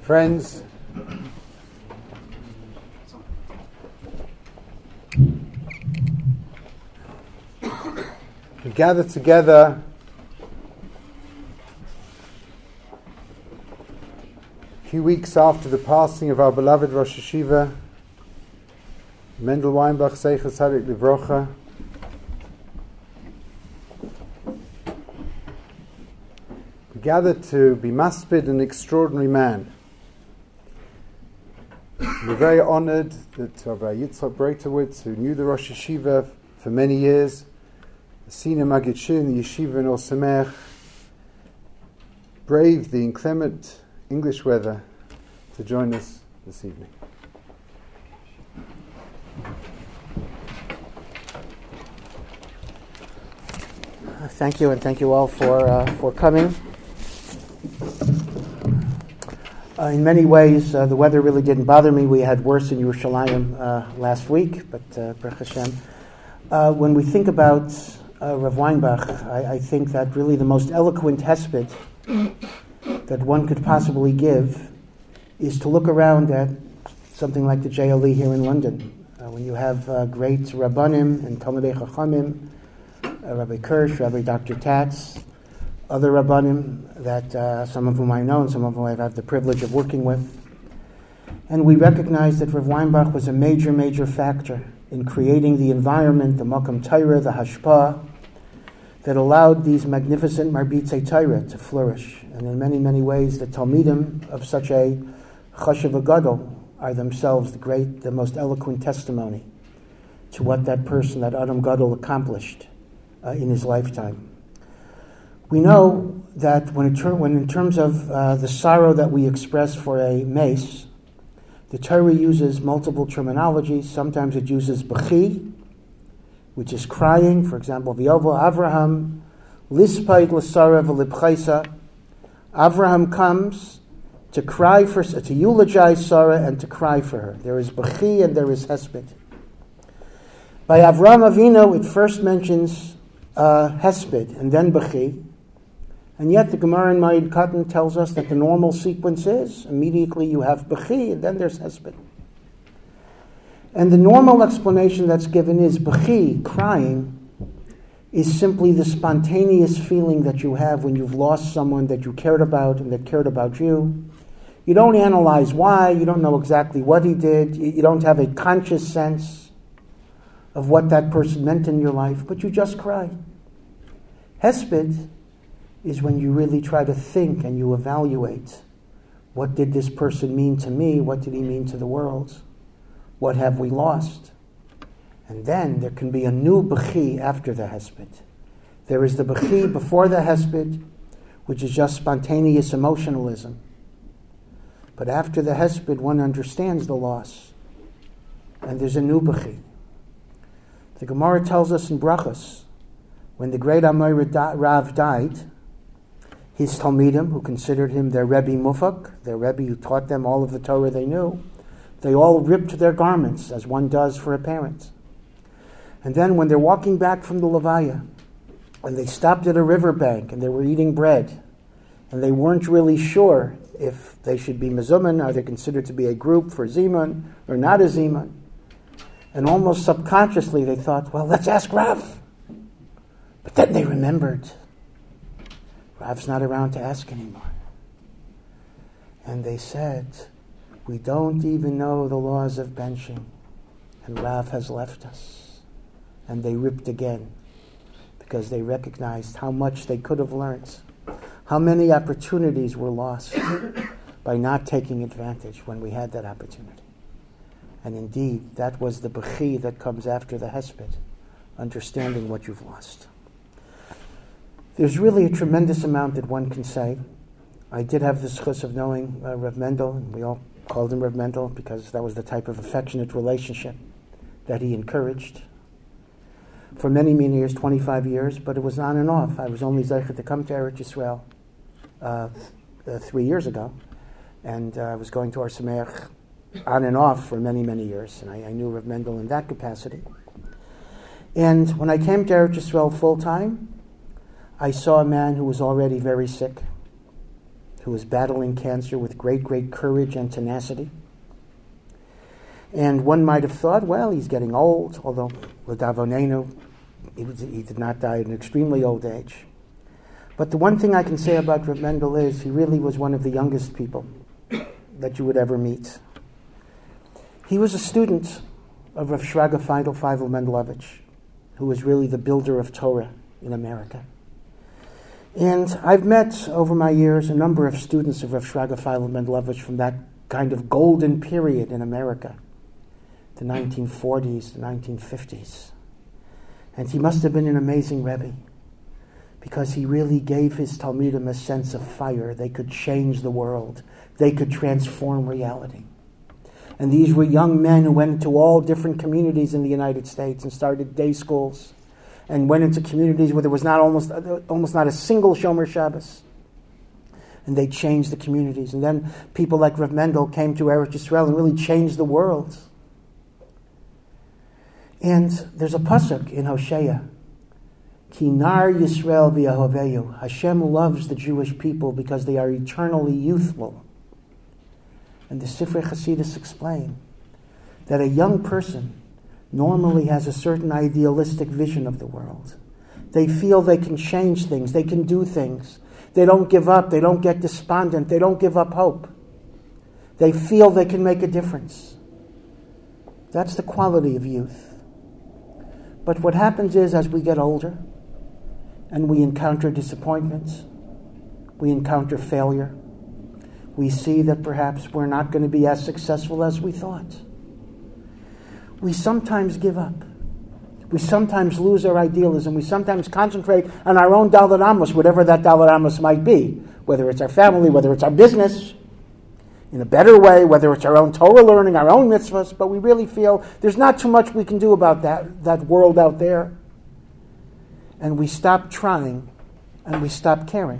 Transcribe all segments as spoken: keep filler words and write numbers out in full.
Friends, we gather together a few weeks after the passing of our beloved Rosh Yeshiva, Mendel Weinbach, Zecher Tzadik Livrocha. We gather to be maspid an extraordinary man. We're very honored that Rabbi Yitzchak Breitowitz, who knew the Rosh Yeshiva for many years, the senior Maggid Shir in the Yeshiva in Or Samech, braved the inclement English weather to join us this evening. Thank you, and thank you all for uh, for coming. Uh, in many ways, uh, the weather really didn't bother me. We had worse in Yerushalayim uh, last week, but uh, Baruch Hashem. Uh, when we think about uh, Rav Weinbach, I, I think that really the most eloquent hesped that one could possibly give is to look around at something like the J L E here in London. Uh, when you have uh, great Rabbanim and Talmidei Chachamim, uh, Rabbi Kirsch, Rabbi Doctor Tatz, other Rabbanim that uh, some of whom I know and some of whom I've had the privilege of working with. And we recognize that Rav Weinbach was a major, major factor in creating the environment, the Makam Torah, the Hashpah, that allowed these magnificent Marbitzei Torah to flourish. And in many, many ways, the Talmidim of such a Chashuv Gadol are themselves the great, the most eloquent testimony to what that person, that Adam Gadol, accomplished uh, in his lifetime. We know that when, it ter- when in terms of uh, the sorrow that we express for a mace, the Torah uses multiple terminologies. Sometimes it uses b'chi, which is crying. For example, v'yovo Avraham, lispait l'sara v'libchaisa. Avraham comes to cry for, to eulogize Sarah and to cry for her. There is b'chi and there is hesped. By Avraham Avinu, it first mentions uh, hesped and then b'chi. And yet the Gemara in Ma'id Katan tells us that the normal sequence is immediately you have b'chi and then there's hesped. And the normal explanation that's given is b'chi, crying, is simply the spontaneous feeling that you have when you've lost someone that you cared about and that cared about you. You don't analyze why, you don't know exactly what he did, you don't have a conscious sense of what that person meant in your life, but you just cry. Hesped is when you really try to think and you evaluate, what did this person mean to me? What did he mean to the world? What have we lost? And then there can be a new b'chi after the hesped. There is the b'chi before the hesped, which is just spontaneous emotionalism. But after the hesped, one understands the loss. And there's a new b'chi. The Gemara tells us in Brachos, when the great Amorav Rav died, his Talmidim, who considered him their Rebbe Mufak, their Rebbe who taught them all of the Torah they knew, they all ripped their garments, as one does for a parent. And then when they're walking back from the Levaya, and they stopped at a riverbank, and they were eating bread, and they weren't really sure if they should be Mezuman, are they considered to be a group for Zimun, or not a Zimun, and almost subconsciously they thought, well, let's ask Rav. But then they remembered, Rav's not around to ask anymore. And they said, we don't even know the laws of benching, and Rav has left us. And they ripped again, because they recognized how much they could have learned, how many opportunities were lost by not taking advantage when we had that opportunity. And indeed, that was the b'chi that comes after the hesped, understanding what you've lost. There's really a tremendous amount that one can say. I did have the schus of knowing uh, Rav Mendel, and we all called him Rav Mendel because that was the type of affectionate relationship that he encouraged. For many, many years, twenty-five years, but it was on and off. I was only zeicher to come to Eretz Yisrael uh, uh, three years ago, and uh, I was going to Or Samech on and off for many, many years, and I, I knew Rav Mendel in that capacity. And when I came to Eretz Yisrael full-time, I saw a man who was already very sick, who was battling cancer with great, great courage and tenacity. And one might have thought, well, he's getting old, although l'davonenu, he, was, he did not die at an extremely old age. But the one thing I can say about Rav Mendel is he really was one of the youngest people that you would ever meet. He was a student of Rav Shraga Feitel Feivel Mendelovich, who was really the builder of Torah in America. And I've met over my years a number of students of Rav Shraga Feivel Mendelovich from that kind of golden period in America, the nineteen forties, the nineteen fifties. And he must have been an amazing Rebbe, because he really gave his Talmidim a sense of fire. They could change the world. They could transform reality. And these were young men who went into all different communities in the United States and started day schools and went into communities where there was not almost almost not a single Shomer Shabbos. And they changed the communities. And then people like Rav Mendel came to Eretz Yisrael and really changed the world. And there's a pasuk in Hosea, Ki nar Yisrael v'yahoveyu. Hashem loves the Jewish people because they are eternally youthful. And the Sifrei Chasidus explain that a young person normally has a certain idealistic vision of the world. They feel they can change things, they can do things. They don't give up, they don't get despondent, they don't give up hope. They feel they can make a difference. That's the quality of youth. But what happens is, as we get older and we encounter disappointments, we encounter failure, we see that perhaps we're not going to be as successful as we thought. We sometimes give up. We sometimes lose our idealism. We sometimes concentrate on our own Daled Amos, whatever that Daled Amos might be, whether it's our family, whether it's our business, in a better way, whether it's our own Torah learning, our own mitzvahs, but we really feel there's not too much we can do about that, that world out there. And we stop trying, and we stop caring.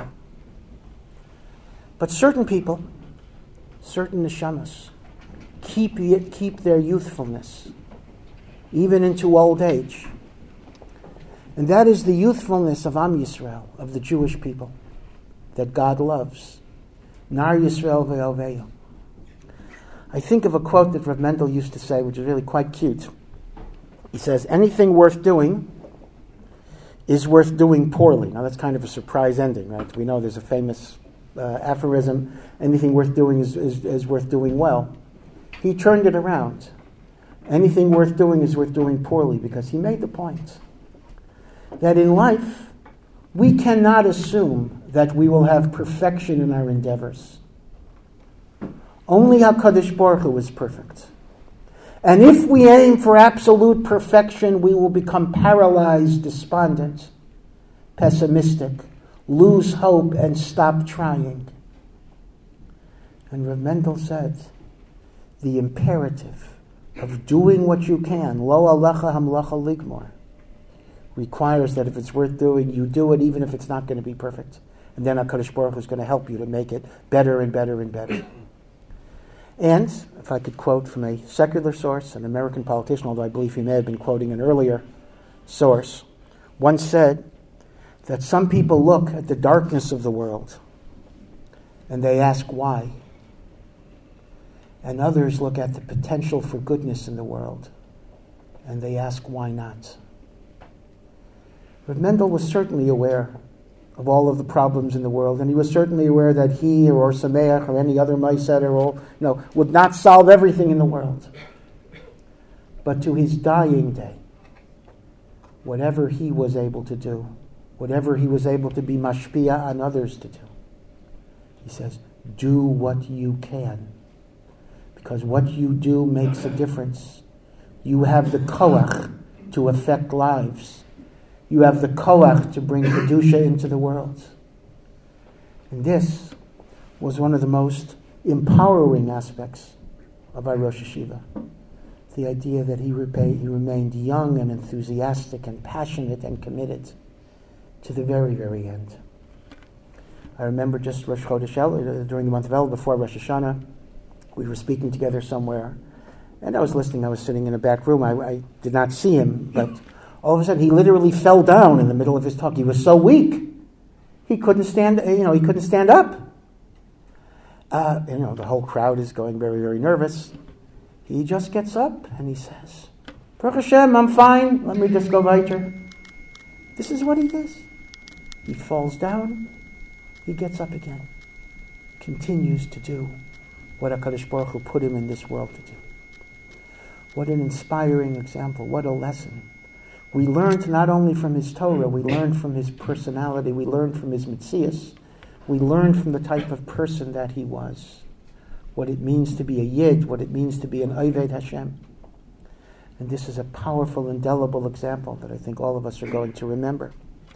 But certain people, certain neshamas, keep it, keep their youthfulness, even into old age. And that is the youthfulness of Am Yisrael, of the Jewish people, that God loves. Nar Yisrael ve'oveyu. I think of a quote that Rav Mendel used to say, which is really quite cute. He says, anything worth doing is worth doing poorly. Now that's kind of a surprise ending, right? We know there's a famous uh, aphorism, anything worth doing is, is, is worth doing well. He turned it around. Anything worth doing is worth doing poorly, because he made the point that in life, we cannot assume that we will have perfection in our endeavors. Only HaKadosh Baruch Hu is perfect. And if we aim for absolute perfection, we will become paralyzed, despondent, pessimistic, lose hope, and stop trying. And Rav Mendel said, the imperative of doing what you can, lo alecha hamlacha ligmor, requires that if it's worth doing, you do it even if it's not going to be perfect. And then HaKadosh Baruch Hu is going to help you to make it better and better and better. And, if I could quote from a secular source, an American politician, although I believe he may have been quoting an earlier source, once said that some people look at the darkness of the world and they ask why. And others look at the potential for goodness in the world and they ask why not. Rav Mendel was certainly aware of all of the problems in the world, and he was certainly aware that he or Sameach or any other Ma'aseh or you know would not solve everything in the world. But to his dying day, whatever he was able to do, whatever he was able to be mashpia on others to do, he says, do what you can, because what you do makes a difference. You have the koach to affect lives. You have the koach to bring Kedusha into the world. And this was one of the most empowering aspects of our Rosh Hashiva. The idea that he, repay, he remained young and enthusiastic and passionate and committed to the very, very end. I remember just Rosh Chodesh Elul, during the month of Elul, before Rosh Hashanah, we were speaking together somewhere, and I was listening. I was sitting in a back room. I, I did not see him, but all of a sudden, he literally fell down in the middle of his talk. He was so weak, he couldn't stand. You know, he couldn't stand up. Uh, you know, the whole crowd is going very, very nervous. He just gets up and he says, Baruch Hashem, I'm fine. Let me just go weiter. This is what he does. He falls down. He gets up again. Continues to do what HaKadosh Baruch Hu put him in this world to do. What an inspiring example. What a lesson. We learned not only from his Torah, we learned from his personality, we learned from his Metzius, we learned from the type of person that he was. What it means to be a Yid, what it means to be an Oved Hashem. And this is a powerful, indelible example that I think all of us are going to remember.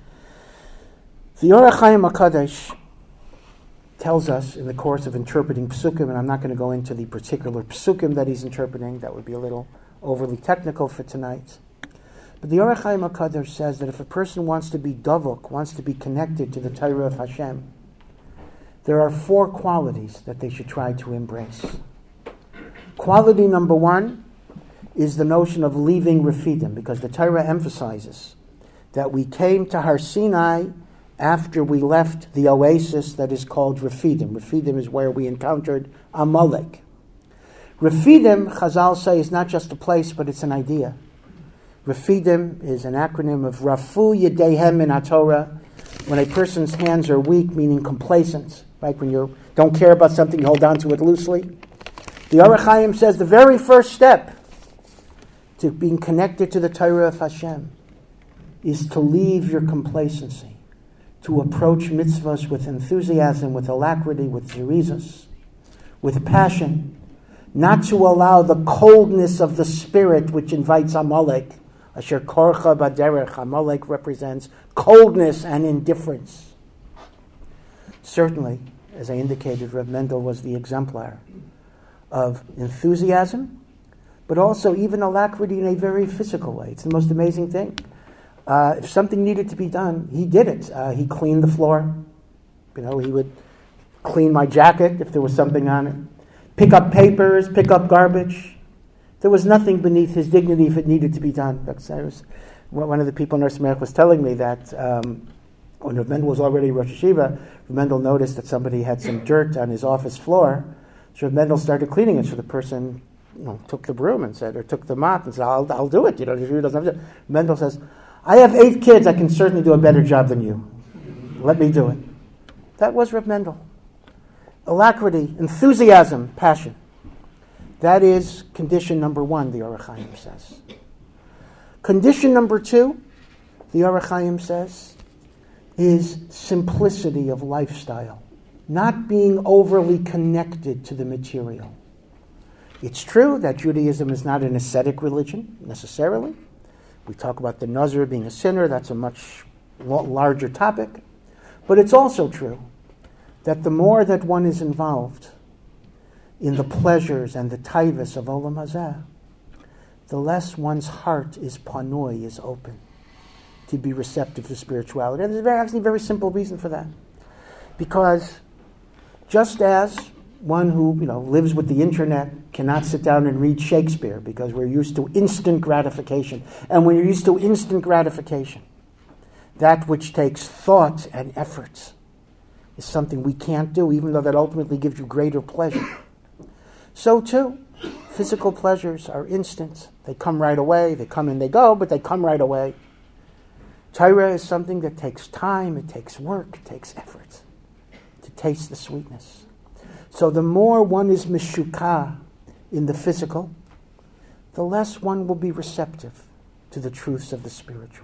The Orach Chaim HaKadosh tells us in the course of interpreting Psukim, and I'm not going to go into the particular Psukim that he's interpreting, that would be a little overly technical for tonight. But the Orach Chaim HaKadosh says that if a person wants to be davuk, wants to be connected to the Torah of Hashem, there are four qualities that they should try to embrace. Quality number one is the notion of leaving Refidim, because the Torah emphasizes that we came to Har Sinai after we left the oasis that is called Refidim. Refidim is where we encountered Amalek. Refidim, Chazal say, is not just a place, but it's an idea. Refidim is an acronym of Rafu Yedehem Min HaTorah, when a person's hands are weak, meaning complacent, right? When you don't care about something, you hold on to it loosely. The Orach Chaim says the very first step to being connected to the Torah of Hashem is to leave your complacency, to approach mitzvahs with enthusiasm, with alacrity, with zerizos, with passion, not to allow the coldness of the spirit which invites Amalek. Asher korcha baderech, Amalek represents coldness and indifference. Certainly, as I indicated, Reb Mendel was the exemplar of enthusiasm, but also even alacrity in a very physical way. It's the most amazing thing. Uh, if something needed to be done, he did it. Uh, he cleaned the floor. You know, he would clean my jacket if there was something on it. Pick up papers, pick up garbage. There was nothing beneath his dignity if it needed to be done. That's, I was, one of the people in Ner Sameach was telling me that um, when Rav Mendel was already Rosh Hashiva, Rav Mendel noticed that somebody had some dirt on his office floor. So Rav Mendel started cleaning it. So the person, you know, took the broom and said, or took the mop and said, "I'll, I'll do it." You know, he doesn't have to. Mendel says, "I have eight kids. I can certainly do a better job than you. Let me do it." That was Rav Mendel. Alacrity, enthusiasm, passion. That is condition number one, the Orach Chaim says. Condition number two, the Orach Chaim says, is simplicity of lifestyle, not being overly connected to the material. It's true that Judaism is not an ascetic religion, necessarily. We talk about the Nazir being a sinner, that's a much larger topic. But it's also true that the more that one is involved in the pleasures and the taivas of Olam Hazeh, the less one's heart is panoi, is open to be receptive to spirituality. And there's a very, actually a very simple reason for that. Because just as one who, you know, lives with the internet cannot sit down and read Shakespeare because we're used to instant gratification. And when you're used to instant gratification, that which takes thought and effort is something we can't do, even though that ultimately gives you greater pleasure. So too, physical pleasures are instant. They come right away. They come and they go, but they come right away. Torah is something that takes time, it takes work, it takes effort to taste the sweetness. So the more one is mishukah in the physical, the less one will be receptive to the truths of the spiritual.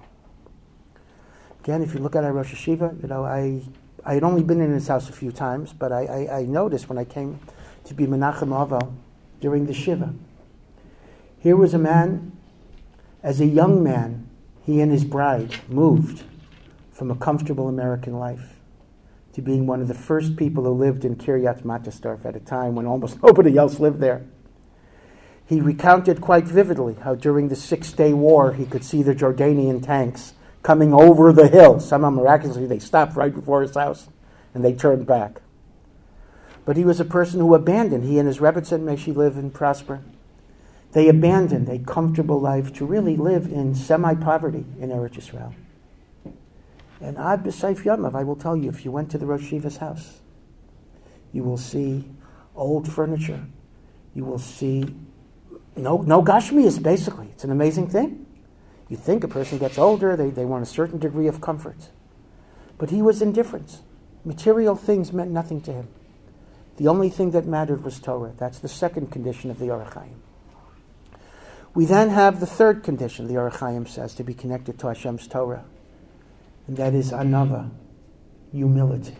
Again, if you look at our Rosh Hashiva, you know, I I had only been in his house a few times, but I, I, I noticed when I came to be Menachem Aval during the Shiva, here was a man, as a young man, he and his bride moved from a comfortable American life to being one of the first people who lived in Kiryat Matasdorf at a time when almost nobody else lived there. He recounted quite vividly how during the Six-Day War he could see the Jordanian tanks coming over the hill. Somehow miraculously they stopped right before his house and they turned back. But he was a person who abandoned, he and his Rebbetzin, may she live and prosper, they abandoned a comfortable life to really live in semi-poverty in Eretz Yisrael. And Ad B'Seif Yamav, I will tell you, if you went to the Rosh Hashiva's house, You will see old furniture. You will see no no gashmias, basically. It's an amazing thing. You think a person gets older, they, they want a certain degree of comfort. But he was indifferent. Material things meant nothing to him. The only thing that mattered was Torah. That's the second condition of the Orach Chaim. We then have the third condition, the Orach Chaim says, to be connected to Hashem's Torah. And that is anava, humility.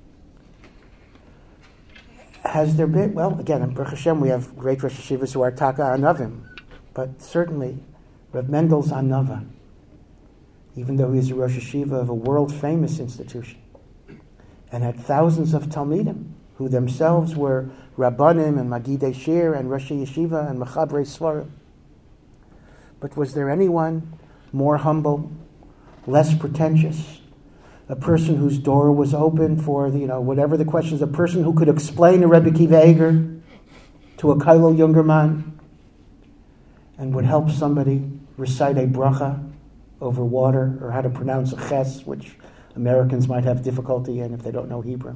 Has there been, well, again, in Baruch Hashem, we have great Rosh Hashivas who are taka anavim, but certainly Reb Mendel's anava, even though he is a Rosh Hashiva of a world-famous institution, and had thousands of Talmidim, who themselves were Rabbanim and Magidei Shir and Rosh Yeshiva and Mechabrei Svarim. But was there anyone more humble, less pretentious, a person whose door was open for, the, you know, whatever the questions, a person who could explain a Rebbe Kiva Eger to a Kailo Jungerman and would help somebody recite a bracha over water or how to pronounce a ches, which Americans might have difficulty in if they don't know Hebrew.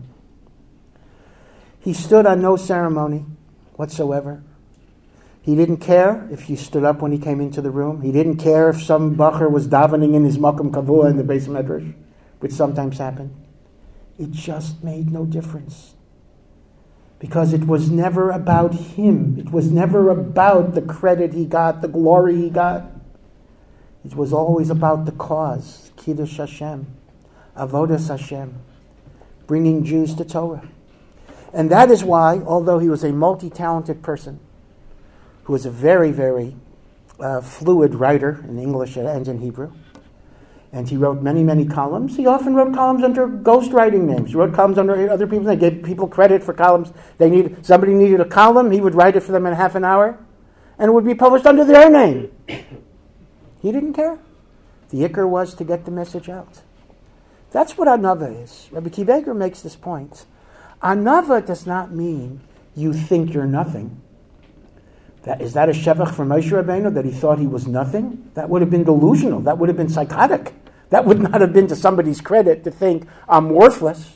He stood on no ceremony whatsoever. He didn't care if you stood up when he came into the room. He didn't care if some bacher was davening in his makom kavua in the Beis Medrash, which sometimes happened. It just made no difference. Because it was never about him. It was never about the credit he got, the glory he got. It was always about the cause, Kiddush Hashem, Avodas Hashem, bringing Jews to Torah. And that is why, although he was a multi-talented person, who was a very, very uh, fluid writer in English and in Hebrew, and he wrote many, many columns, he often wrote columns under ghostwriting names. He wrote columns under other people. They gave people credit for columns. They needed, somebody needed a column, he would write it for them in half an hour, and it would be published under their name. He didn't care. The ikar was to get the message out. That's what anava is. Rabbi Kiva Eger makes this point. Anava does not mean you think you're nothing. That, is that a shevach from Moshe Rabbeinu, that he thought he was nothing? That would have been delusional. That would have been psychotic. That would not have been to somebody's credit to think, I'm worthless.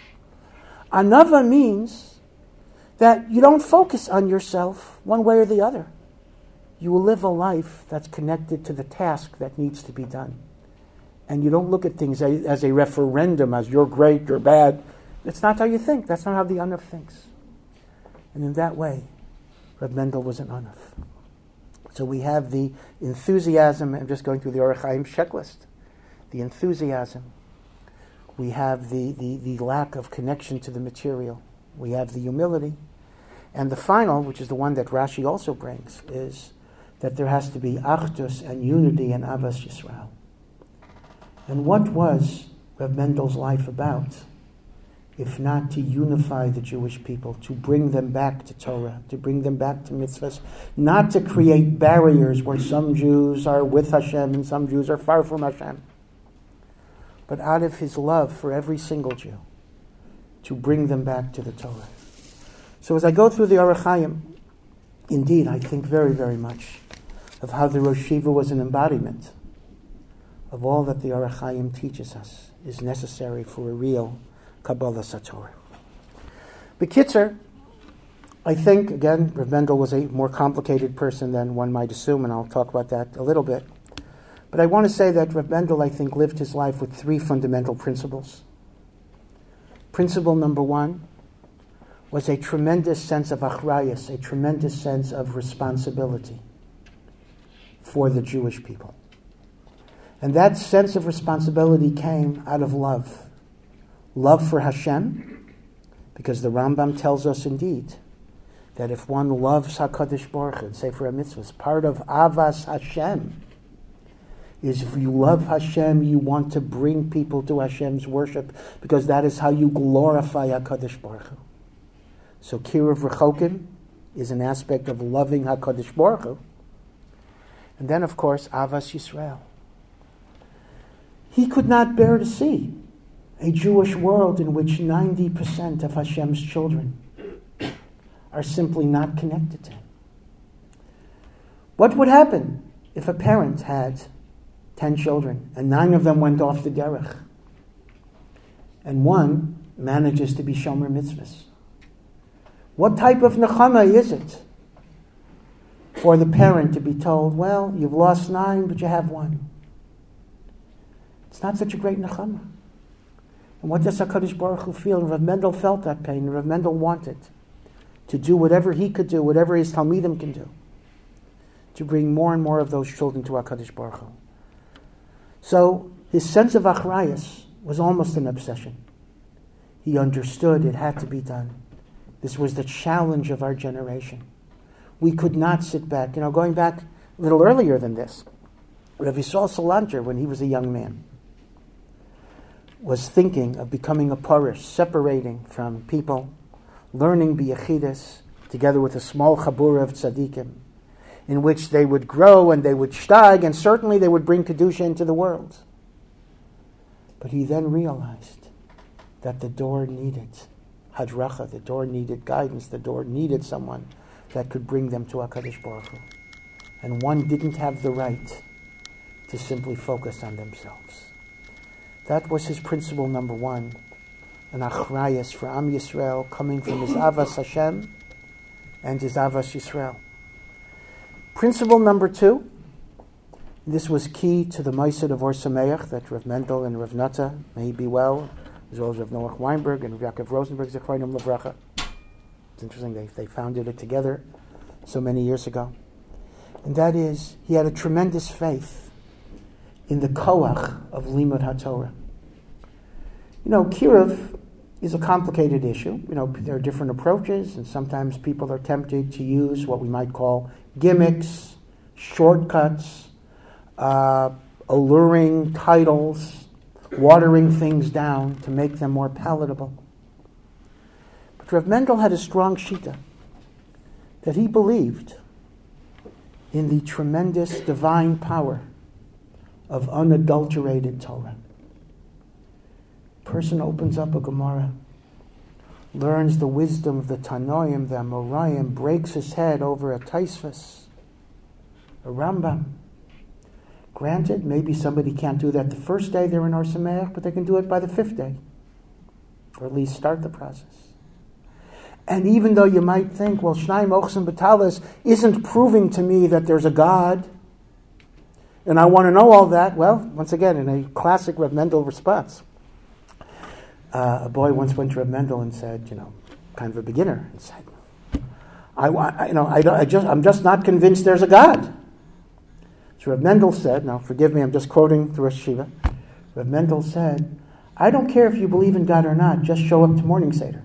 Anava means that you don't focus on yourself one way or the other. You will live a life that's connected to the task that needs to be done. And you don't look at things as a referendum, as you're great, you're bad. That's not how you think. That's not how the Anaf thinks. And in that way, Reb Mendel was an Anaf. So we have the enthusiasm. I'm just going through the Orach Chaim checklist. The enthusiasm. We have the, the, the lack of connection to the material. We have the humility. And the final, which is the one that Rashi also brings, is that there has to be achdus and unity in Avas Yisrael. And what was Reb Mendel's life about, if not to unify the Jewish people, to bring them back to Torah, to bring them back to mitzvahs, not to create barriers where some Jews are with Hashem and some Jews are far from Hashem, but out of his love for every single Jew, to bring them back to the Torah. So as I go through the Orach Chaim, indeed, I think very, very much of how the Rosh Yeshiva was an embodiment of all that the Orach Chaim teaches us is necessary for a real Kabbalah Satorah. B'kitzer, I think, again, Reb Mendel was a more complicated person than one might assume, and I'll talk about that a little bit. But I want to say that Reb Mendel, I think, lived his life with three fundamental principles. Principle number one was a tremendous sense of achrayus, a tremendous sense of responsibility for the Jewish people. And that sense of responsibility came out of love. Love for Hashem, because the Rambam tells us indeed that if one loves HaKadosh Baruch Hu, Sefer HaMitzvahs, part of Avas Hashem is if you love Hashem, you want to bring people to Hashem's worship, because that is how you glorify HaKadosh Baruch Hu. So Kiruv Rechokim is an aspect of loving HaKadosh Baruch Hu. And then, of course, Avas Yisrael. He could not bear to see a Jewish world in which ninety percent of Hashem's children are simply not connected to him. What would happen if a parent had ten children and nine of them went off the derech and one manages to be shomer mitzvahs? What type of nechama is it for the parent to be told, well, you've lost nine, but you have one? It's not such a great nechama. And what does HaKadosh Baruch Hu feel? And Rav Mendel felt that pain, and Rav Mendel wanted to do whatever he could do, whatever his Talmidim can do, to bring more and more of those children to HaKadosh Baruch Hu. So his sense of achrayus was almost an obsession. He understood it had to be done. This was the challenge of our generation. We could not sit back. You know, going back a little earlier than this, Rav Yisrael Salanter, when he was a young man, was thinking of becoming a parish, separating from people, learning biyachidus, together with a small chabura of tzaddikim, in which they would grow and they would shtag, and certainly they would bring Kedusha into the world. But he then realized that the door needed hadracha, the door needed guidance, the door needed someone that could bring them to HaKadosh Baruch Hu. And one didn't have the right to simply focus on themselves. That was his principle number one, an achrayus for Am Yisrael, coming from his avas Hashem and his avas Yisrael. Principle number two, this was key to the Ma'aseh of Or Sameach that Rav Mendel and Rav Nata, may he be well, as well as Rav Noach Weinberg and Rav Yaakov Rosenberg, Zechronim Levracha. It's interesting, they, they founded it together so many years ago. And that is, he had a tremendous faith in the koach of Limud HaTorah. You know, Kiruv is a complicated issue. You know, there are different approaches, and sometimes people are tempted to use what we might call gimmicks, shortcuts, uh, alluring titles, watering things down to make them more palatable. But Rav Mendel had a strong shita that he believed in the tremendous divine power of unadulterated Torah. Person opens up a Gemara, learns the wisdom of the Tanoim, the Amoraim, breaks his head over a Taisvus, a Rambam. Granted, maybe somebody can't do that the first day they're in Or Sameach, but they can do it by the fifth day, or at least start the process. And even though you might think, well, Shnai Mochsim Batalis isn't proving to me that there's a God, and I want to know all that, well, once again, in a classic Rav Mendel response, uh, a boy once went to Rav Mendel and said, you know, kind of a beginner, and said, I want, you know, I, don't, I just, I'm just not convinced there's a God. So Rav Mendel said, now forgive me, I'm just quoting the Rosh Yeshiva. Rav Mendel said, I don't care if you believe in God or not, just show up to morning Seder.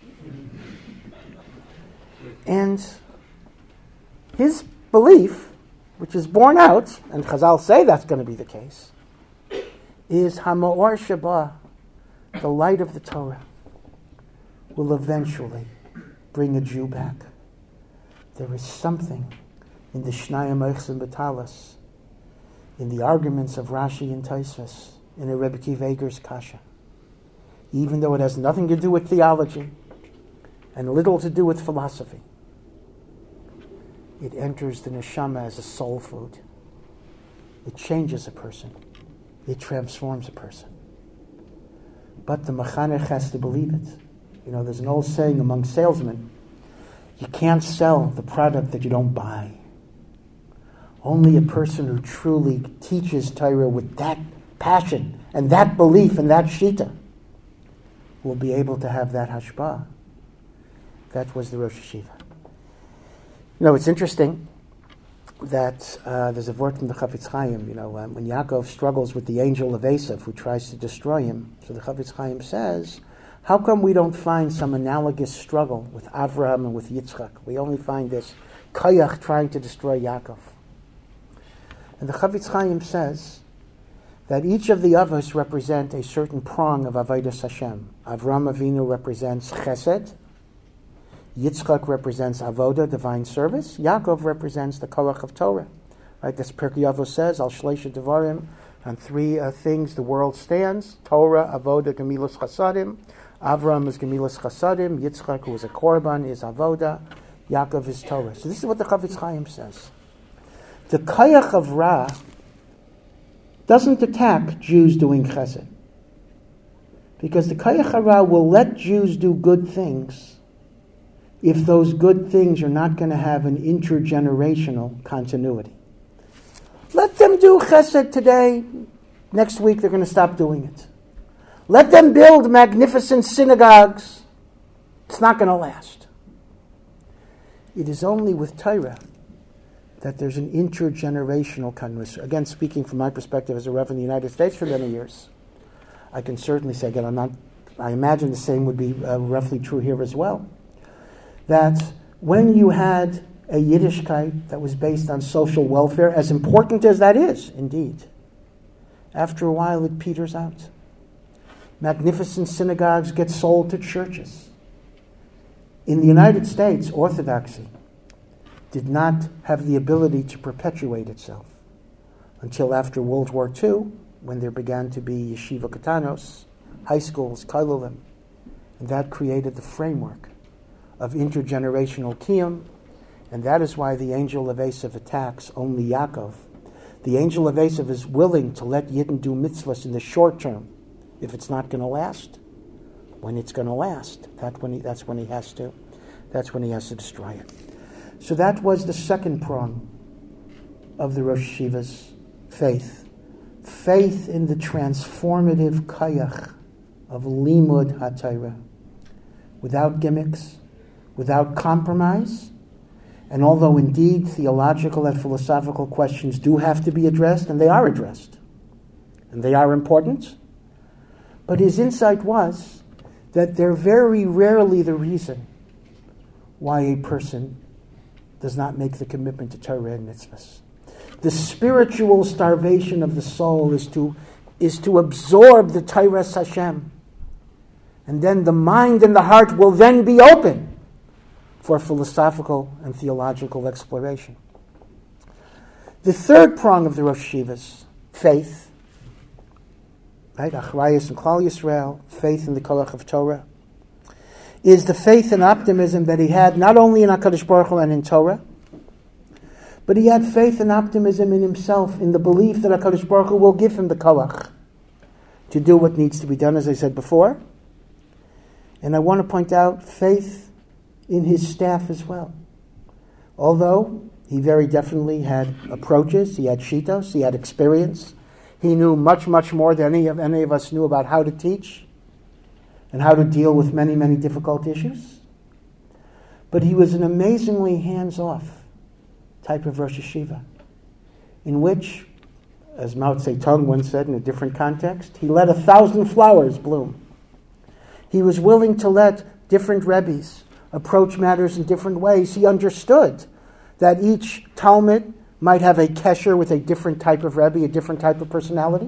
And his belief, which is borne out, and Chazal say that's going to be the case, is Hama'or Sheba, the light of the Torah, will eventually bring a Jew back. There is something in the Shnayim Eichsim Batalas, in the arguments of Rashi and Taisvus, in a Rebbe Kiv Eger's Kasha, even though it has nothing to do with theology and little to do with philosophy, it enters the neshama as a soul food. It changes a person. It transforms a person. But the mechanech has to believe it. You know, there's an old saying among salesmen, you can't sell the product that you don't buy. Only a person who truly teaches Torah with that passion and that belief and that shita will be able to have that hashpah. That was the Rosh Yeshiva. You know, it's interesting that uh, there's a word from the Chafetz Chaim, you know, um, when Yaakov struggles with the angel of Esav who tries to destroy him. So the Chafetz Chaim says, how come we don't find some analogous struggle with Avraham and with Yitzchak? We only find this Kayach trying to destroy Yaakov. And the Chafetz Chaim says that each of the Avos represent a certain prong of Avodas Hashem. Avraham Avinu represents Chesed, Yitzchak represents Avoda, divine service. Yaakov represents the Koach of Torah. Right? This Pirkei Avos says, Al Shleisha Devarim, on three uh, things the world stands: Torah, Avoda, Gemilas Chasadim. Avram is Gemilas Chasadim. Yitzchak, who is a Korban, is Avoda. Yaakov is Torah. So this is what the Chafetz Chaim says. The Koach of Ra doesn't attack Jews doing Chesed, because the Koach of Ra will let Jews do good things if those good things are not going to have an intergenerational continuity. Let them do chesed today. Next week they're going to stop doing it. Let them build magnificent synagogues. It's not going to last. It is only with Torah that there's an intergenerational continuity. Again, speaking from my perspective as a Rev in the United States for many years, I can certainly say, again, I'm not, I imagine the same would be uh, roughly true here as well, that when you had a Yiddishkeit that was based on social welfare, as important as that is, indeed, after a while it peters out. Magnificent synagogues get sold to churches. In the United States, Orthodoxy did not have the ability to perpetuate itself until after World War Two, when there began to be yeshiva katanos, high schools, kailulim, and that created the framework of intergenerational kiyum, and that is why the angel of Esav attacks only Yaakov. The angel of Esav is willing to let Yidden do mitzvahs in the short term, if it's not going to last. When it's going to last, that when he, that's when he has to, that's when he has to destroy it. So that was the second prong of the Rosh Yeshiva's faith. Faith in the transformative kayach of limud haTorah, without gimmicks, without compromise. And although indeed theological and philosophical questions do have to be addressed, and they are addressed, and they are important, but his insight was that they're very rarely the reason why a person does not make the commitment to Torah and mitzvahs. The spiritual starvation of the soul is to, is to absorb the Torah Hashem. And then the mind and the heart will then be open for philosophical and theological exploration. The third prong of the Rosh Yeshiva's faith, right, Achrayus and Klal Yisrael, faith in the Kolach of Torah, is the faith and optimism that he had not only in HaKadosh Baruch Hu and in Torah, but he had faith and optimism in himself, in the belief that HaKadosh Baruch Hu will give him the Kolach to do what needs to be done, as I said before. And I want to point out faith in his staff as well. Although he very definitely had approaches, he had shitos, he had experience, he knew much, much more than any of, any of us knew about how to teach and how to deal with many, many difficult issues. But he was an amazingly hands-off type of Rosh Yeshiva, in which, as Mao Zedong once said in a different context, he let a thousand flowers bloom. He was willing to let different Rebbes approach matters in different ways. He understood that each Talmud might have a kesher with a different type of Rebbe, a different type of personality.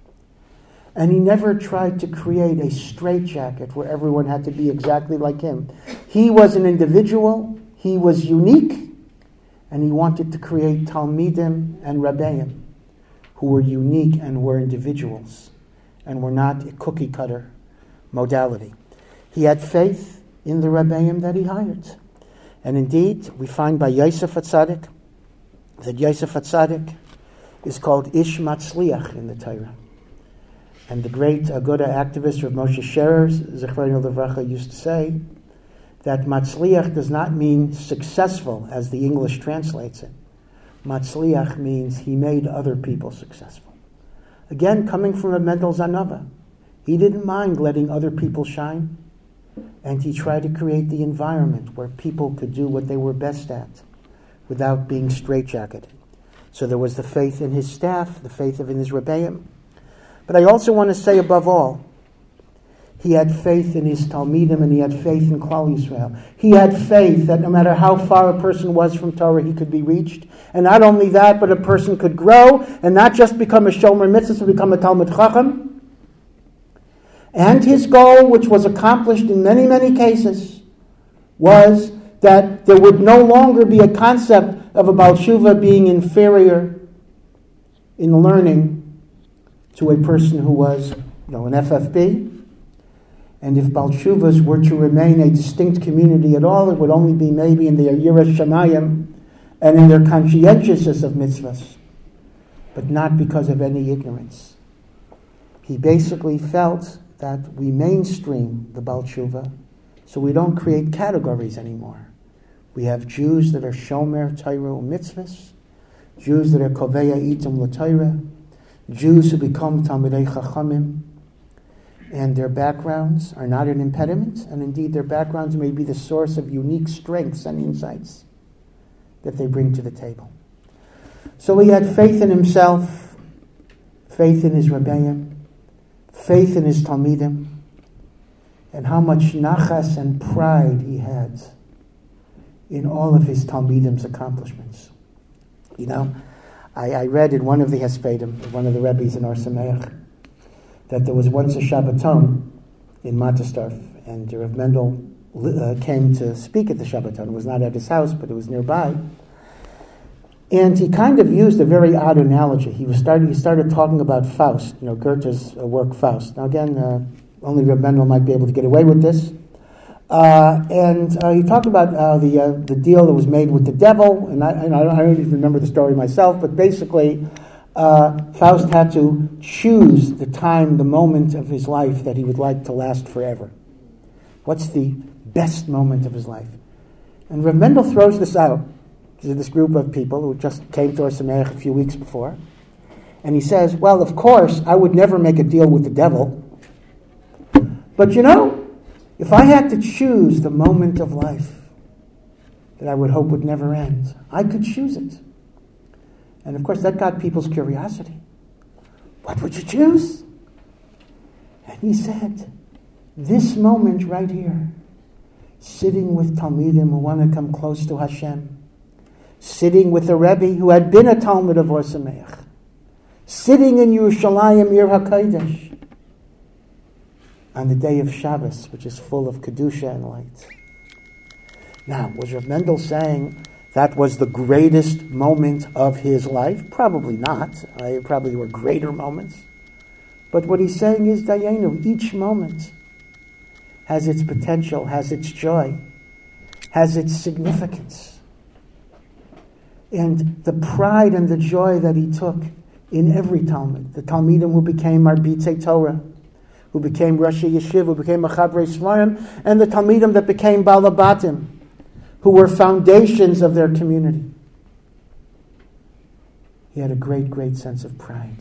And he never tried to create a straitjacket where everyone had to be exactly like him. He was an individual, he was unique, and he wanted to create Talmidim and Rebbeim who were unique and were individuals and were not a cookie-cutter modality. He had faith in the Rebbeim that he hired. And indeed, we find by Yosef HaTzadik that Yosef HaTzadik is called Ish Matzliach in the Torah. And the great Aguda activist of Moshe Sherer, Zechariah Levracha, used to say that Matzliach does not mean successful, as the English translates it. Matzliach means he made other people successful. Again, coming from a Mendel Zanova, he didn't mind letting other people shine, and he tried to create the environment where people could do what they were best at without being straitjacketed. So there was the faith in his staff, the faith in his Rebbeim. But I also want to say, above all, he had faith in his Talmidim and he had faith in Klal Yisrael. He had faith that no matter how far a person was from Torah, he could be reached. And not only that, but a person could grow and not just become a Shomer Mitzvah, but become a Talmid Chacham. And his goal, which was accomplished in many, many cases, was that there would no longer be a concept of a Baal Tshuva being inferior in learning to a person who was, you know, an F F B. And if Baal Tshuvas were to remain a distinct community at all, it would only be maybe in their Yiras Shamayim and in their conscientiousness of mitzvahs, but not because of any ignorance. He basically felt that we mainstream the Baal Tshuva So we don't create categories anymore. We have Jews that are Shomer Torah Mitzvahs, Jews that are Koveya Itam L'Torah, Jews who become Talmidei Chachamim, and their backgrounds are not an impediment, and indeed their backgrounds may be the source of unique strengths and insights that they bring to the table. So he had faith in himself, faith in his Rebbeim, faith in his Talmidim, and how much nachas and pride he had in all of his Talmidim's accomplishments. You know, I, I read in one of the Hespedim, one of the Rebbes in Or Sameach, that there was once a Shabbaton in Mattersdorf, and Rav Mendel uh, came to speak at the Shabbaton. It was not at his house, but it was nearby. And he kind of used a very odd analogy. He was started. He started talking about Faust, you know, Goethe's uh, work Faust. Now again, uh, only Rav Mendel might be able to get away with this. Uh, and uh, he talked about uh, the uh, the deal that was made with the devil, and I, and I, don't, I don't even remember the story myself, but basically, uh, Faust had to choose the time, the moment of his life that he would like to last forever. What's the best moment of his life? And Rav Mendel throws this out to this group of people who just came to Or Sameach a few weeks before, and he says, well, of course, I would never make a deal with the devil, but you know, if I had to choose the moment of life that I would hope would never end, I could choose it. And of course, that got people's curiosity. What would you choose? And he said, this moment right here, sitting with Talmidim who want to come close to Hashem, sitting with a Rebbe who had been a Talmud of Or Sameach, sitting in Yerushalayim, Ir HaKodesh, on the day of Shabbos, which is full of Kedusha and light. Now, was Rav Mendel saying that was the greatest moment of his life? Probably not. Uh, probably were greater moments. But what he's saying is, Dayenu, each moment has its potential, has its joy, has its significance. And the pride and the joy that he took in every Talmud, the Talmidim who became Marbitei Torah, who became Rosh Yeshiva, who became Machabrei Svarim, and the Talmidim that became Balabatim, who were foundations of their community. He had a great, great sense of pride.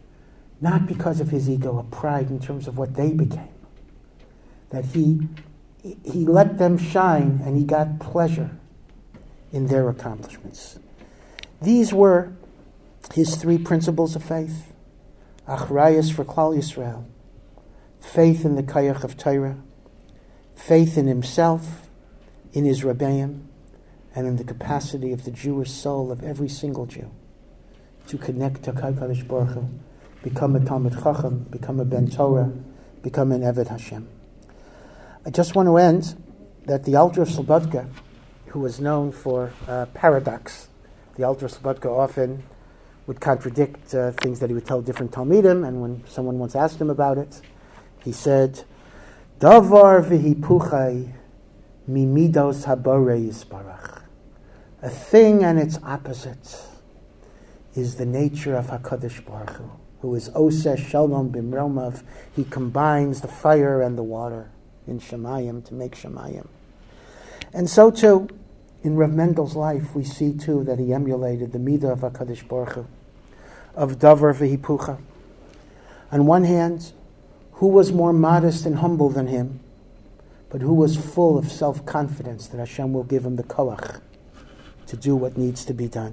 Not because of his ego, a pride in terms of what they became. That he, he let them shine and he got pleasure in their accomplishments. These were his three principles of faith. Achrayus for Klal Yisrael. Faith in the Kayach of Torah, faith in himself, in his Rebbeim, and in the capacity of the Jewish soul of every single Jew to connect to HaKadosh Baruch Hu, become a Talmid Chacham, become a Ben Torah, become an Eved Hashem. I just want to end that the Alter of Slobodka, who was known for uh, paradox, the Alter of Slobodka often would contradict uh, things that he would tell different Talmidim, and when someone once asked him about it, he said, Davar v'hipuchai mimidos habore yisbarach. A thing and its opposite is the nature of HaKadosh Baruch Hu, who is Oseh Shalom Bimromav. He combines the fire and the water in Shemayim to make Shemayim. And so too, in Rav Mendel's life, we see too that he emulated the Midah of HaKadosh Baruch Hu, of Davar v'hipucha. On one hand, who was more modest and humble than him, but who was full of self-confidence that Hashem will give him the koach to do what needs to be done.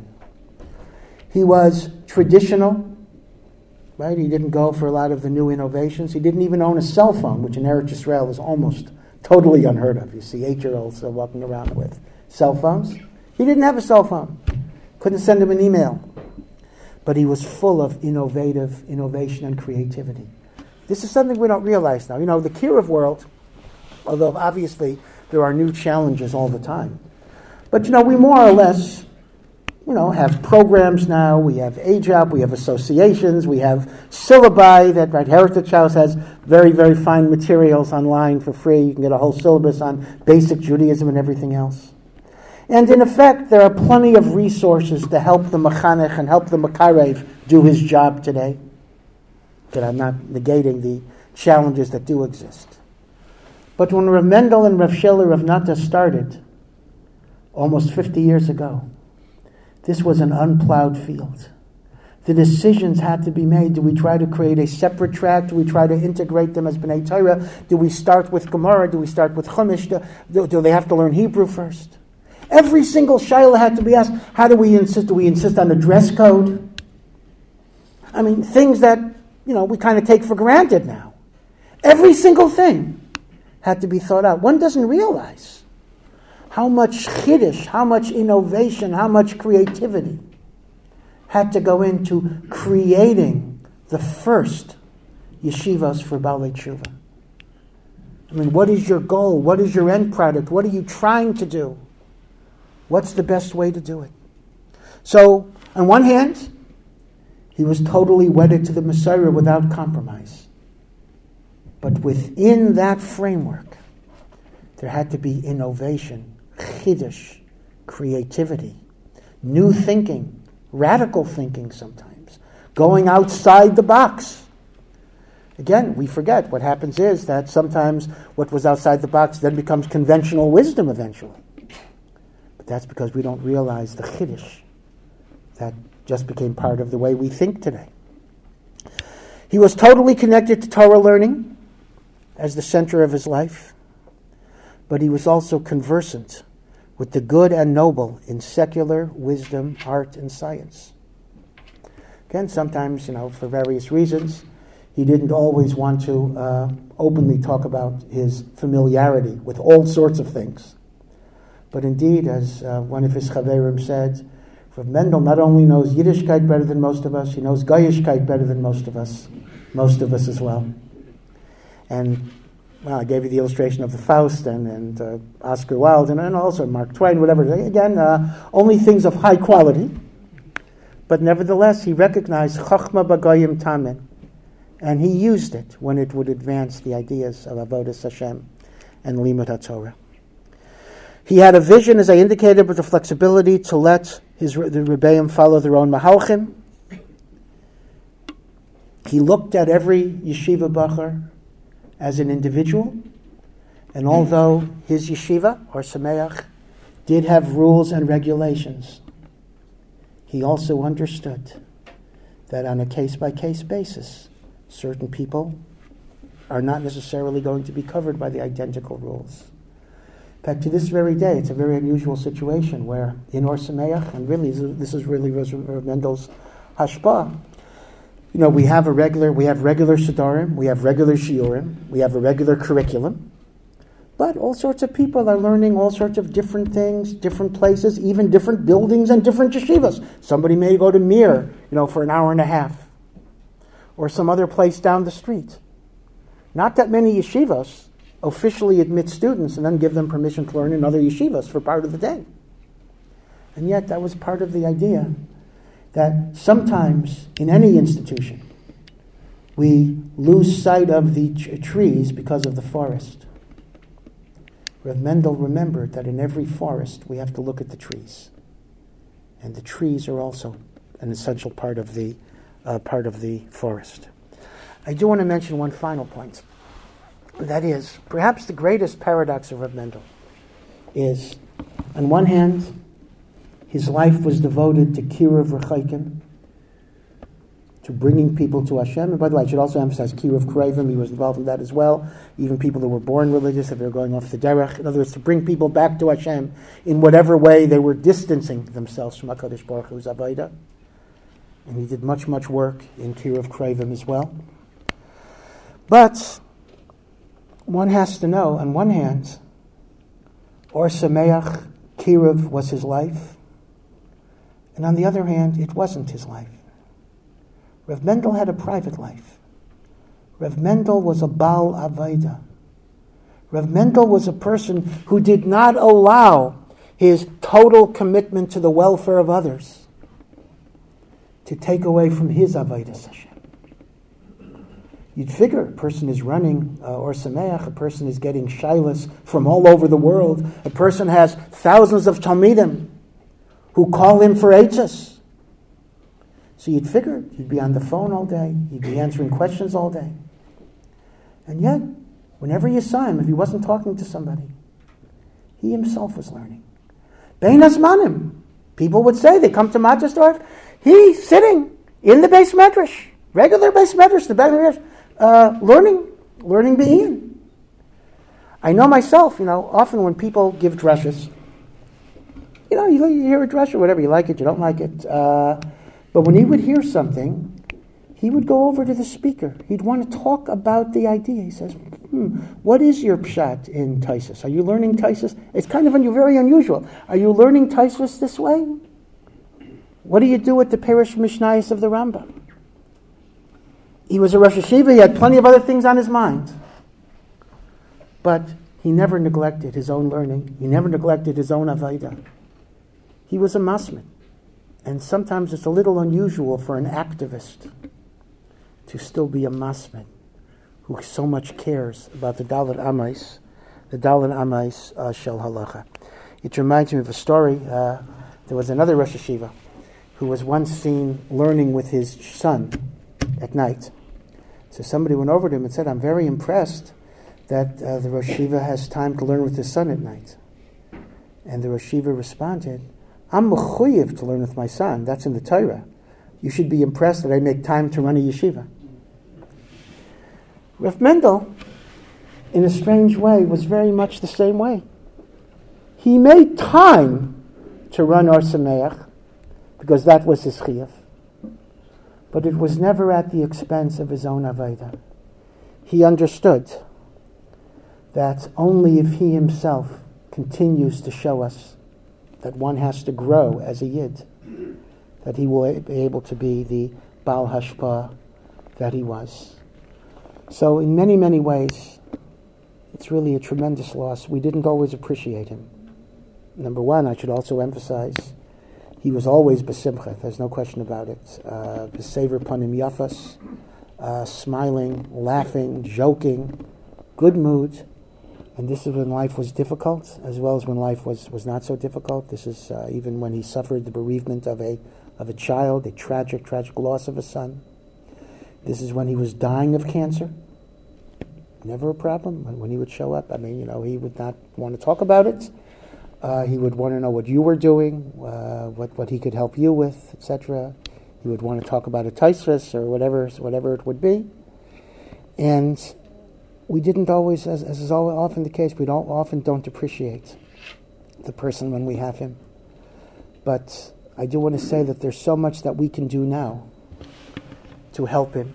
He was traditional, right? He didn't go for a lot of the new innovations. He didn't even own a cell phone, which in Eretz Yisrael is almost totally unheard of. You see eight-year-olds uh, walking around with cell phones. He didn't have a cell phone. Couldn't send him an email. But he was full of innovative innovation and creativity. This is something we don't realize now. You know, the Kiruv world, although obviously there are new challenges all the time. But, you know, we more or less, you know, have programs now. We have A J O P, we have associations, we have syllabi that, right, Heritage House has very, very fine materials online for free. You can get a whole syllabus on basic Judaism and everything else. And in effect, there are plenty of resources to help the Mechanech and help the Makarev do his job today. That I'm not negating the challenges that do exist. But when Rav Mendel and Rav Shiller Rav Nata started, almost fifty years ago, this was an unplowed field. The decisions had to be made. Do we try to create a separate track? Do we try to integrate them as B'nai Torah? Do we start with Gemara? Do we start with Chumash? Do, do, do they have to learn Hebrew first? Every single shayla had to be asked. How do we insist? Do we insist on a dress code? I mean, things that, you know, we kind of take for granted now. Every single thing had to be thought out. One doesn't realize how much chiddush, how much innovation, how much creativity had to go into creating the first yeshivas for Baalei Tshuva. I mean, what is your goal? What is your end product? What are you trying to do? What's the best way to do it? So, on one hand, he was totally wedded to the Messiah without compromise. But within that framework, there had to be innovation, chiddush, creativity, new thinking, radical thinking sometimes, going outside the box. Again, we forget. What happens is that sometimes what was outside the box then becomes conventional wisdom eventually. But that's because we don't realize the chiddush that just became part of the way we think today. He was totally connected to Torah learning as the center of his life, but he was also conversant with the good and noble in secular wisdom, art, and science. Again, sometimes, you know, for various reasons, he didn't always want to uh, openly talk about his familiarity with all sorts of things. But indeed, as uh, one of his chaverim said, Rav Mendel not only knows Yiddishkeit better than most of us, he knows Goyishkeit better than most of us, most of us as well. And well, I gave you the illustration of the Faust and, and uh, Oscar Wilde and, and also Mark Twain, whatever. Again, uh, only things of high quality. But nevertheless, he recognized Chochma B'Goyim Tamin, and he used it when it would advance the ideas of Avodas Hashem and Limud HaTorah. He had a vision, as I indicated, with the flexibility to let his the Rebbeim follow their own Mahalchim. He looked at every yeshiva bachar as an individual, and although his yeshiva, or Sameach, did have rules and regulations, he also understood that on a case-by-case basis, certain people are not necessarily going to be covered by the identical rules. In fact, to this very day, it's a very unusual situation where in Or Sameach, and really this is really Rav Mendel's hashpah, you know, we have a regular, we have regular Siddharim, we have regular Shiurim, we have a regular curriculum, but all sorts of people are learning all sorts of different things, different places, even different buildings and different yeshivas. Somebody may go to Mir, you know, for an hour and a half, or some other place down the street. Not that many yeshivas officially admit students and then give them permission to learn in other yeshivas for part of the day. And yet that was part of the idea that sometimes in any institution we lose sight of the t- trees because of the forest. Rav Mendel remembered that in every forest we have to look at the trees. And the trees are also an essential part of the uh, part of the forest. I do want to mention one final point. That is, perhaps the greatest paradox of Rav Mendel is, on one hand, his life was devoted to Kiruv Rechaikim, to bringing people to Hashem. And by the way, I should also emphasize Kiruv K'revim, he was involved in that as well. Even people that were born religious, if they were going off the derech. In other words, to bring people back to Hashem in whatever way they were distancing themselves from HaKadosh Baruch Hu's Avodah. And he did much, much work in Kiruv K'revim as well. But one has to know, on one hand, Or Sameach, Kiruv was his life. And on the other hand, it wasn't his life. Rav Mendel had a private life. Rav Mendel was a Baal Avodah. Rav Mendel was a person who did not allow his total commitment to the welfare of others to take away from his Avodas Hashem. You'd figure a person is running uh, Or Sameach, a person is getting shilas from all over the world, a person has thousands of Talmidim who call him for eitzes. So you'd figure he'd be on the phone all day, he'd be answering questions all day. And yet, Whenever you saw him, if he wasn't talking to somebody, he himself was learning. Bein Azmanim. People would say, they come to Mattersdorf, he's sitting in the Beis Medrash, regular Beis Medrash, the Beis Medrash, uh, learning, learning Be'in. I know myself, you know, often when people give drushes, you know, you, you hear a drush or whatever, you like it, you don't like it, uh, but when he would hear something, he would go over to the speaker. He'd want to talk about the idea. He says, hmm, what is your pshat in Taisus? Are you learning Taisus? It's kind of un- very unusual. Are you learning Taisus this way? What do you do with the Perish Mishnayos of the Rambam? He was a Rosh Hashiva. He had plenty of other things on his mind. But he never neglected his own learning. He never neglected his own Avodah. He was a masmid. And sometimes it's a little unusual for an activist to still be a masmid who so much cares about the Dalet Amais, the Dalet Amais uh, Shel Halacha. It reminds me of a story. Uh, there was another Rosh Hashiva who was once seen learning with his son at night. So somebody went over to him and said, I'm very impressed that uh, the Rosh Hashiva has time to learn with his son at night. And the Rosh Hashiva responded, I'm mechuyev to learn with my son. That's in the Torah. You should be impressed that I make time to run a yeshiva. Rav Mendel, in a strange way, was very much the same way. He made time to run Or Sameach, because that was his chiyuv. But it was never at the expense of his own avodah. He understood that only if he himself continues to show us that one has to grow as a yid, that he will be able to be the Baal Hashpah that he was. So in many, many ways, it's really a tremendous loss. We didn't always appreciate him. Number one, I should also emphasize, he was always besimcha, there's no question about it. B'sever panim yafas, uh, smiling, laughing, joking, good mood. And this is when life was difficult, as well as when life was, was not so difficult. This is uh, even when he suffered the bereavement of a of a child, a tragic, tragic loss of a son. This is when he was dying of cancer. Never a problem when he would show up. I mean, you know, he would not want to talk about it. Uh, he would want to know what you were doing, uh, what what he could help you with, et cetera. He would want to talk about a taisvus or whatever, whatever it would be. And we didn't always, as, as is often the case, we don't often don't appreciate the person when we have him. But I do want to say that there's so much that we can do now to help him,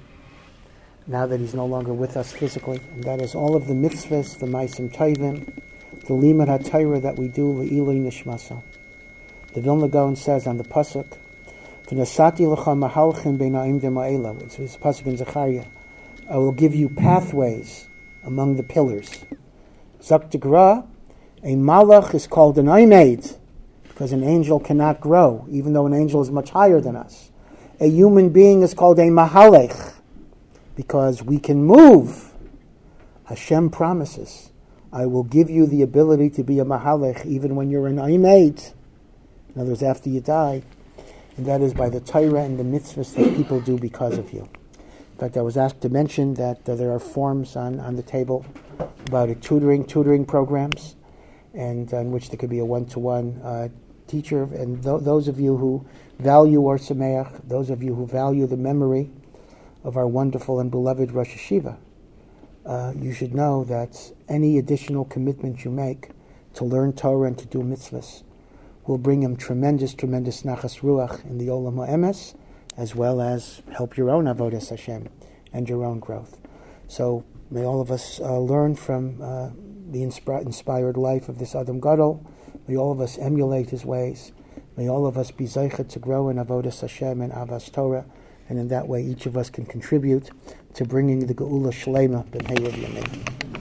now that he's no longer with us physically. And that is all of the mitzvahs, the ma'asim tovim, the limud haTorah that we do, le'ilui nishmasa. The Vilna Gaon says on the pasuk, "V'nasati lecha mahalchim beina'im dema'ela," which is pasuk in Zechariah. I will give you pathways among the pillars. Zak Degra, a malach is called an oimed, because an angel cannot grow, even though an angel is much higher than us. A human being is called a mahalech, because we can move. Hashem promises, I will give you the ability to be a mahalech even when you're an oimed. In other words, after you die. And that is by the Torah and the mitzvahs that people do because of you. In fact, I was asked to mention that uh, there are forms on, on the table about a tutoring tutoring programs, and uh, in which there could be a one-to-one uh, teacher. And th- those of you who value Or Sameach, those of you who value the memory of our wonderful and beloved Rosh Hashiva, uh, you should know that any additional commitment you make to learn Torah and to do mitzvahs will bring him tremendous, tremendous nachas ruach in the Olam HaEmes, as well as help your own avodas Hashem and your own growth. So may all of us uh, learn from uh, the insp- inspired life of this Adam Gadol. May all of us emulate his ways. May all of us be zeichet to grow in avodas Hashem and avas Torah, and in that way each of us can contribute to bringing the Geula Shlema b'mei Rav Yameinu.